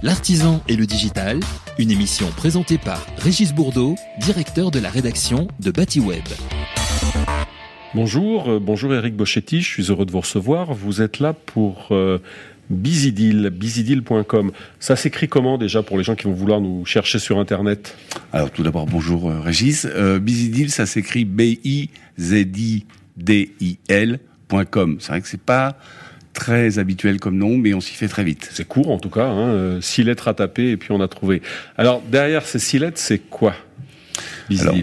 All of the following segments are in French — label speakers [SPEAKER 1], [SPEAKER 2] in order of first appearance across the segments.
[SPEAKER 1] L'artisan et le digital, une émission présentée par Régis Bourdeau, directeur de la rédaction de Batiweb.
[SPEAKER 2] Bonjour Eric Boschetti, je suis heureux de vous recevoir. Vous êtes là pour Bizideal, bizideal.com. Ça s'écrit comment déjà pour les gens qui vont vouloir nous chercher sur Internet ?
[SPEAKER 3] Alors tout d'abord, bonjour Régis. Bizideal, ça s'écrit BIZIDIL.com. C'est vrai que c'est pas très habituel comme nom, mais on s'y fait très vite.
[SPEAKER 2] C'est court en tout cas, 6 lettres à taper et puis on a trouvé. Alors derrière ces 6 lettres, c'est quoi Bizideal ?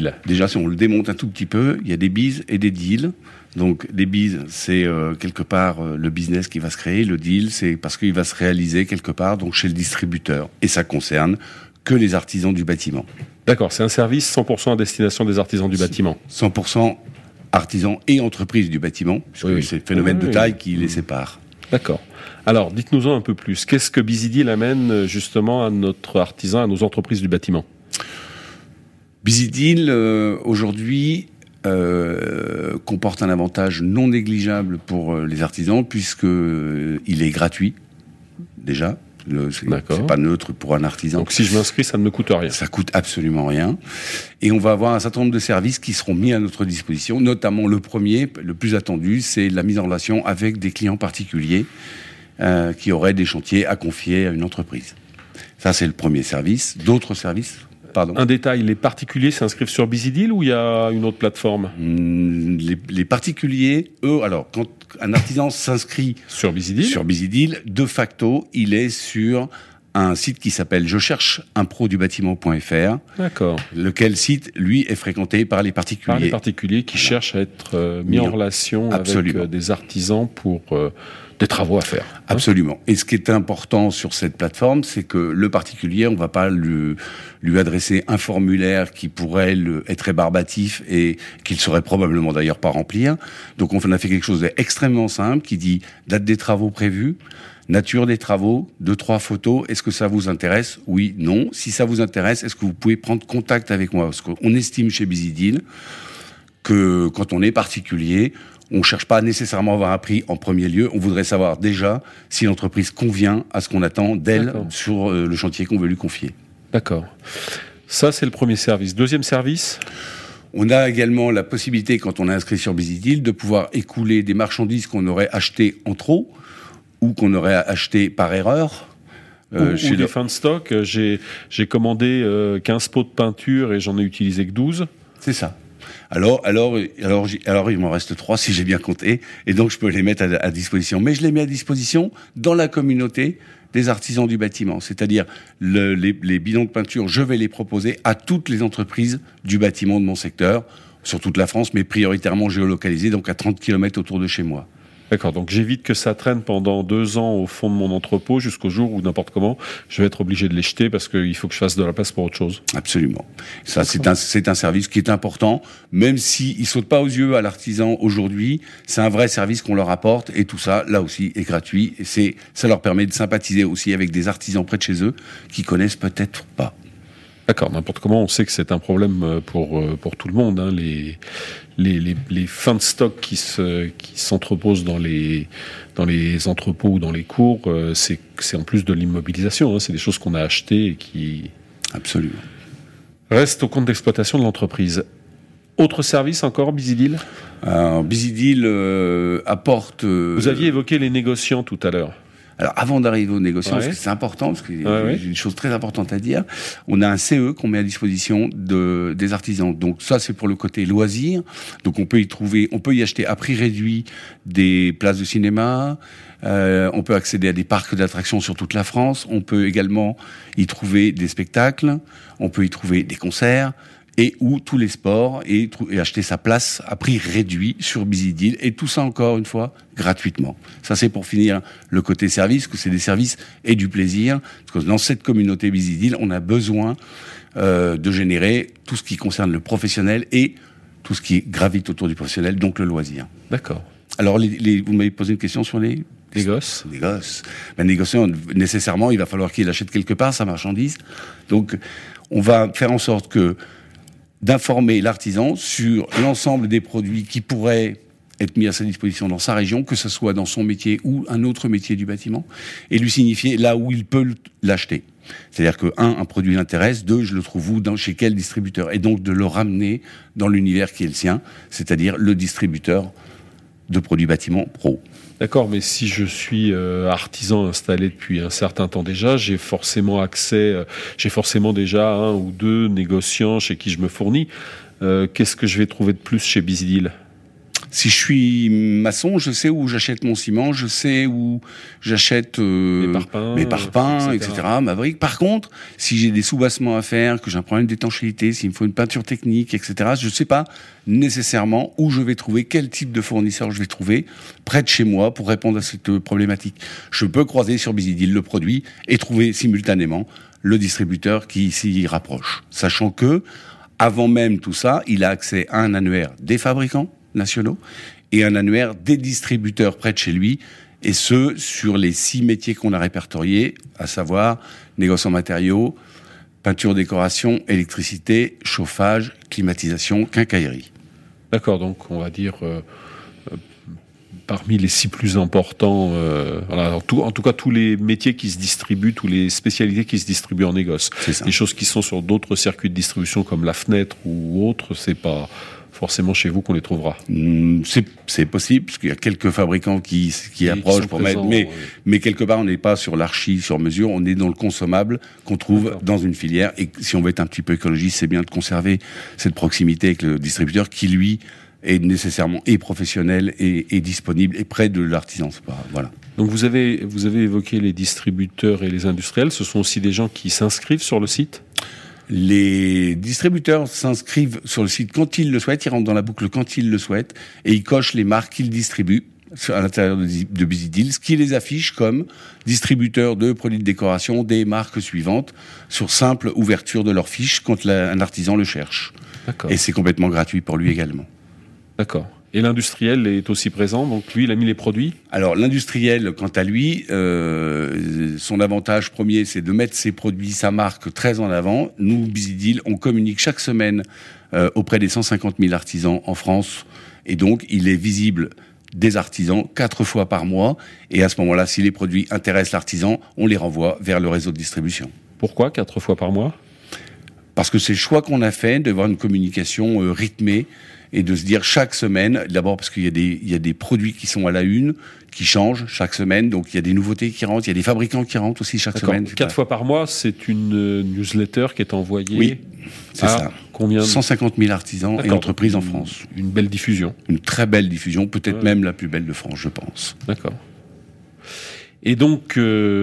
[SPEAKER 3] Alors, déjà, si on le démonte un tout petit peu, il y a des bises et des deals. Donc, les bises, c'est quelque part le business qui va se créer. Le deal, c'est parce qu'il va se réaliser quelque part donc chez le distributeur. Et ça concerne que les artisans du bâtiment.
[SPEAKER 2] D'accord, c'est un service 100% à destination des artisans du bâtiment.
[SPEAKER 3] 100% artisans et entreprises du bâtiment, puisque
[SPEAKER 2] Oui.
[SPEAKER 3] c'est le phénomène de taille qui les sépare.
[SPEAKER 2] D'accord. Alors, dites-nous-en un peu plus. Qu'est-ce que Bizideal amène justement à notre artisan, à nos entreprises du bâtiment ?
[SPEAKER 3] Bizideal, aujourd'hui, comporte un avantage non négligeable pour les artisans, puisque il est gratuit, déjà. C'est pas neutre pour un artisan.
[SPEAKER 2] Donc si je m'inscris, ça ne me coûte rien.
[SPEAKER 3] Ça coûte absolument rien. Et on va avoir un certain nombre de services qui seront mis à notre disposition, notamment le premier, le plus attendu, c'est la mise en relation avec des clients particuliers qui auraient des chantiers à confier à une entreprise. Ça, c'est le premier service. D'autres services ? Pardon.
[SPEAKER 2] Un détail, les particuliers s'inscrivent sur Bizideal ou il y a une autre plateforme ?
[SPEAKER 3] Les particuliers, eux, alors, quand un artisan s'inscrit
[SPEAKER 2] sur
[SPEAKER 3] Bizideal, de facto, il est sur un site qui s'appelle Je cherche un pro du bâtiment.fr.
[SPEAKER 2] D'accord.
[SPEAKER 3] Lequel site, lui, est fréquenté par les particuliers.
[SPEAKER 2] Par les particuliers qui cherchent à être mis en relation avec des artisans pour des travaux à faire.
[SPEAKER 3] Absolument. Et ce qui est important sur cette plateforme, c'est que le particulier, on va pas lui adresser un formulaire qui pourrait être rébarbatif et qu'il serait probablement d'ailleurs pas remplir. Donc on a fait quelque chose d'extrêmement simple qui dit date des travaux prévus, nature des travaux, 2-3 photos, est-ce que ça vous intéresse ? Oui, non. Si ça vous intéresse, est-ce que vous pouvez prendre contact avec moi ? Parce qu'on estime chez Bizideal que quand on est particulier, on cherche pas nécessairement à avoir un prix en premier lieu. On voudrait savoir déjà si l'entreprise convient à ce qu'on attend d'elle sur le chantier qu'on veut lui confier.
[SPEAKER 2] D'accord. Ça, c'est le premier service. Deuxième service ?
[SPEAKER 3] On a également la possibilité, quand on est inscrit sur Bizideal, de pouvoir écouler des marchandises qu'on aurait achetées en trop ou qu'on aurait achetées par erreur.
[SPEAKER 2] Ou des fins de stock. J'ai commandé 15 pots de peinture et j'en ai utilisé que 12.
[SPEAKER 3] C'est ça. Alors, il m'en reste 3 si j'ai bien compté, et donc je peux les mettre à disposition. Mais je les mets à disposition dans la communauté des artisans du bâtiment. C'est-à-dire, les bidons de peinture, je vais les proposer à toutes les entreprises du bâtiment de mon secteur, sur toute la France, mais prioritairement géolocalisées, donc à 30 km autour de chez moi.
[SPEAKER 2] D'accord, donc j'évite que ça traîne pendant 2 ans au fond de mon entrepôt jusqu'au jour où n'importe comment, je vais être obligé de les jeter parce qu'il faut que je fasse de la place pour autre chose.
[SPEAKER 3] Absolument. Ça, c'est un service qui est important, même s'il ne saute pas aux yeux à l'artisan aujourd'hui, c'est un vrai service qu'on leur apporte et tout ça, là aussi, est gratuit. Et ça leur permet de sympathiser aussi avec des artisans près de chez eux qui connaissent peut-être pas.
[SPEAKER 2] D'accord, n'importe comment, on sait que c'est un problème pour tout le monde. Les fins de stock qui s'entreposent dans les entrepôts ou dans les cours, c'est en plus de l'immobilisation. C'est des choses qu'on a achetées et qui...
[SPEAKER 3] Absolument.
[SPEAKER 2] Restent au compte d'exploitation de l'entreprise. Autre service encore, Bizideal ?
[SPEAKER 3] Bizideal apporte...
[SPEAKER 2] Vous aviez évoqué les négociants tout à l'heure.
[SPEAKER 3] Alors, avant d'arriver aux négociants, parce que c'est important, parce qu'il y a une chose très importante à dire, on a un CE qu'on met à disposition des artisans. Donc ça, c'est pour le côté loisir. Donc on peut y acheter à prix réduit des places de cinéma. On peut accéder à des parcs d'attractions sur toute la France. On peut également y trouver des spectacles. On peut y trouver des concerts. Et ou tous les sports et acheter sa place à prix réduit sur Bizideal, et tout ça encore une fois gratuitement. Ça, c'est pour finir le côté service, que c'est des services et du plaisir, parce que dans cette communauté Bizideal, on a besoin de générer tout ce qui concerne le professionnel et tout ce qui gravite autour du professionnel, donc le loisir.
[SPEAKER 2] D'accord.
[SPEAKER 3] Alors, vous m'avez posé une question sur les
[SPEAKER 2] gosses.
[SPEAKER 3] Les gosses. Ben, négociant, nécessairement, il va falloir qu'il achète quelque part sa marchandise. Donc, on va faire en sorte d'informer l'artisan sur l'ensemble des produits qui pourraient être mis à sa disposition dans sa région, que ce soit dans son métier ou un autre métier du bâtiment, et lui signifier là où il peut l'acheter. C'est-à-dire que, un produit l'intéresse, 2, je le trouve où, chez quel distributeur, et donc de le ramener dans l'univers qui est le sien, c'est-à-dire le distributeur de produits bâtiments pro.
[SPEAKER 2] D'accord, mais si je suis artisan installé depuis un certain temps déjà, j'ai forcément déjà 1 ou 2 négociants chez qui je me fournis. Qu'est-ce que je vais trouver de plus chez Busydeal ?
[SPEAKER 3] Si je suis maçon, je sais où j'achète mon ciment, je sais où j'achète mes parpaings, etc., ma brique. Par contre, si j'ai des soubassements à faire, que j'ai un problème d'étanchéité, s'il me faut une peinture technique, etc., je ne sais pas nécessairement où je vais trouver, quel type de fournisseur je vais trouver près de chez moi pour répondre à cette problématique. Je peux croiser sur Busydeal le produit et trouver simultanément le distributeur qui s'y rapproche. Sachant que, avant même tout ça, il a accès à un annuaire des fabricants nationaux et un annuaire des distributeurs près de chez lui, et ce, sur les 6 métiers qu'on a répertoriés, à savoir négoce en matériaux, peinture, décoration, électricité, chauffage, climatisation, quincaillerie.
[SPEAKER 2] D'accord, donc on va dire parmi les 6 plus importants, en tout cas tous les métiers qui se distribuent, toutes les spécialités qui se distribuent en négoce. Les choses qui sont sur d'autres circuits de distribution comme la fenêtre ou autres, c'est pas forcément chez vous qu'on les trouvera.
[SPEAKER 3] C'est possible, parce qu'il y a quelques fabricants qui approchent pour mettre, mais quelque part on n'est pas sur l'archi sur mesure, on est dans le consommable qu'on trouve dans une filière, et si on veut être un petit peu écologiste, c'est bien de conserver cette proximité avec le distributeur qui lui est nécessairement et professionnel et disponible et près de l'artisan. Voilà.
[SPEAKER 2] Donc vous avez évoqué les distributeurs et les industriels, ce sont aussi des gens qui s'inscrivent sur le site ?
[SPEAKER 3] Les distributeurs s'inscrivent sur le site quand ils le souhaitent, ils rentrent dans la boucle quand ils le souhaitent, et ils cochent les marques qu'ils distribuent à l'intérieur de Busydeal, ce qui les affiche comme distributeurs de produits de décoration des marques suivantes, sur simple ouverture de leur fiche quand un artisan le cherche. D'accord. Et c'est complètement gratuit pour lui également.
[SPEAKER 2] D'accord. Et l'industriel est aussi présent, donc lui, il a mis les produits ?
[SPEAKER 3] Alors, l'industriel, quant à lui, son avantage premier, c'est de mettre ses produits, sa marque, très en avant. Nous, Busydeal, on communique chaque semaine auprès des 150 000 artisans en France, et donc, il est visible des artisans 4 fois par mois, et à ce moment-là, si les produits intéressent l'artisan, on les renvoie vers le réseau de distribution.
[SPEAKER 2] Pourquoi 4 fois par mois ?
[SPEAKER 3] Parce que c'est le choix qu'on a fait d'avoir une communication rythmée, et de se dire chaque semaine, d'abord parce qu'il y a des produits qui sont à la une, qui changent chaque semaine, donc il y a des nouveautés qui rentrent, il y a des fabricants qui rentrent aussi chaque semaine.
[SPEAKER 2] 4 fois par mois, c'est une newsletter qui est envoyée.
[SPEAKER 3] Oui, c'est ça.
[SPEAKER 2] Combien
[SPEAKER 3] 150 000 artisans et entreprises en France.
[SPEAKER 2] Une belle diffusion.
[SPEAKER 3] Une très belle diffusion, peut-être même la plus belle de France, je pense.
[SPEAKER 2] D'accord. Et donc,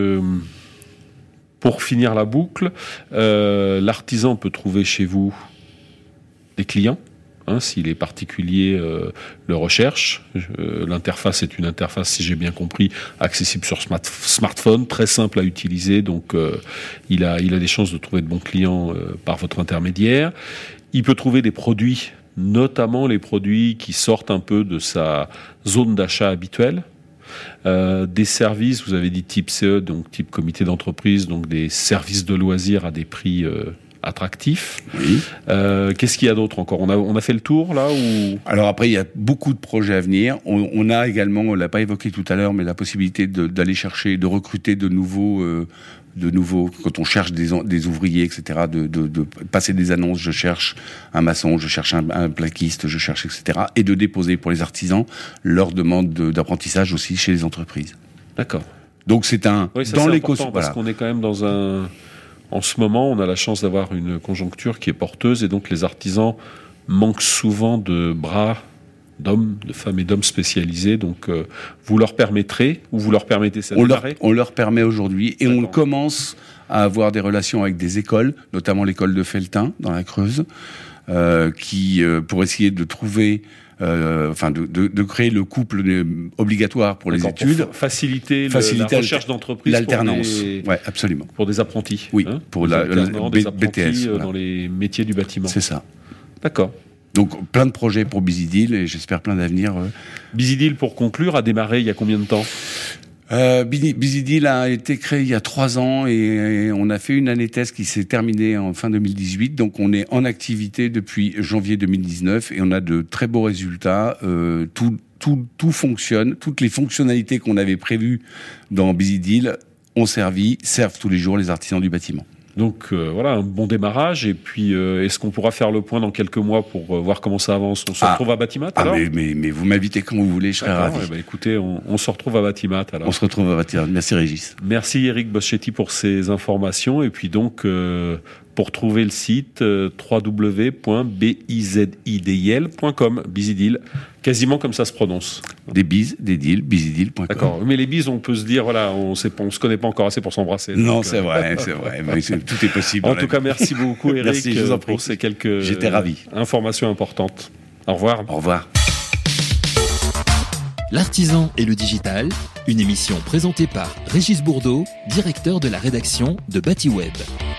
[SPEAKER 2] pour finir la boucle, l'artisan peut trouver chez vous des clients. Si les particuliers le recherchent. L'interface est une interface, si j'ai bien compris, accessible sur smartphone, très simple à utiliser, donc il a des chances de trouver de bons clients par votre intermédiaire. Il peut trouver des produits, notamment les produits qui sortent un peu de sa zone d'achat habituelle. Des services, vous avez dit type CE, donc type comité d'entreprise, donc des services de loisirs à des prix attractif.
[SPEAKER 3] Oui.
[SPEAKER 2] Qu'est-ce qu'il y a d'autre encore ? On a fait le tour là ou...
[SPEAKER 3] Alors après, il y a beaucoup de projets à venir. On a également, on l'a pas évoqué tout à l'heure, mais la possibilité d'aller chercher, de recruter de nouveaux, quand on cherche des ouvriers, etc., de passer des annonces. Je cherche un maçon, je cherche un plaquiste, je cherche, etc., et de déposer pour les artisans leur demande d'apprentissage aussi chez les entreprises.
[SPEAKER 2] D'accord.
[SPEAKER 3] Donc c'est dans l'écosystème.
[SPEAKER 2] Parce qu'on est quand même dans un... En ce moment, on a la chance d'avoir une conjoncture qui est porteuse, et donc les artisans manquent souvent de bras d'hommes, de femmes et d'hommes spécialisés. Donc, vous leur permettrez, ou vous leur permettez ça de démarrer ?
[SPEAKER 3] On leur permet aujourd'hui, et on commence à avoir des relations avec des écoles, notamment l'école de Felletin, dans la Creuse, pour essayer de trouver... de créer le couple obligatoire pour les études.
[SPEAKER 2] Pour faciliter la recherche d'entreprise.
[SPEAKER 3] L'alternance. Oui, absolument.
[SPEAKER 2] Pour des apprentis.
[SPEAKER 3] Oui, pour
[SPEAKER 2] des apprentis
[SPEAKER 3] BTS.
[SPEAKER 2] Dans les métiers du bâtiment.
[SPEAKER 3] C'est ça.
[SPEAKER 2] D'accord.
[SPEAKER 3] Donc, plein de projets pour Busydeal, et j'espère plein d'avenir.
[SPEAKER 2] Busydeal, pour conclure, a démarré il y a combien de temps ?
[SPEAKER 3] BusyDeal a été créé il y a 3 ans et on a fait une année test qui s'est terminée en fin 2018. Donc on est en activité depuis janvier 2019 et on a de très beaux résultats. Tout fonctionne. Toutes les fonctionnalités qu'on avait prévues dans BusyDeal servent tous les jours les artisans du bâtiment.
[SPEAKER 2] Donc voilà, un bon démarrage. Et puis, est-ce qu'on pourra faire le point dans quelques mois pour voir comment ça avance? On se retrouve à Batimat alors?
[SPEAKER 3] Mais vous m'invitez quand vous voulez, je serai ravi.
[SPEAKER 2] Écoutez, on se retrouve à Batimat alors.
[SPEAKER 3] On se retrouve à Batimat. Merci Régis.
[SPEAKER 2] Merci Eric Boschetti pour ces informations. Et puis donc, pour trouver le site, www.bizidil.com. BusyDeal, quasiment comme ça se prononce.
[SPEAKER 3] Des bises, des deals, BusyDeal.com.
[SPEAKER 2] D'accord. Mais les bises, on peut se dire, voilà, on se connaît pas encore assez pour s'embrasser.
[SPEAKER 3] Non, donc, c'est vrai. Mais tout est possible.
[SPEAKER 2] En tout cas, merci beaucoup Eric
[SPEAKER 3] merci, je vous en prie.
[SPEAKER 2] pour ces quelques
[SPEAKER 3] J'étais ravi.
[SPEAKER 2] Informations importantes. Au revoir.
[SPEAKER 3] Au revoir.
[SPEAKER 1] L'artisan et le digital, une émission présentée par Régis Bourdeau, directeur de la rédaction de BatiWeb.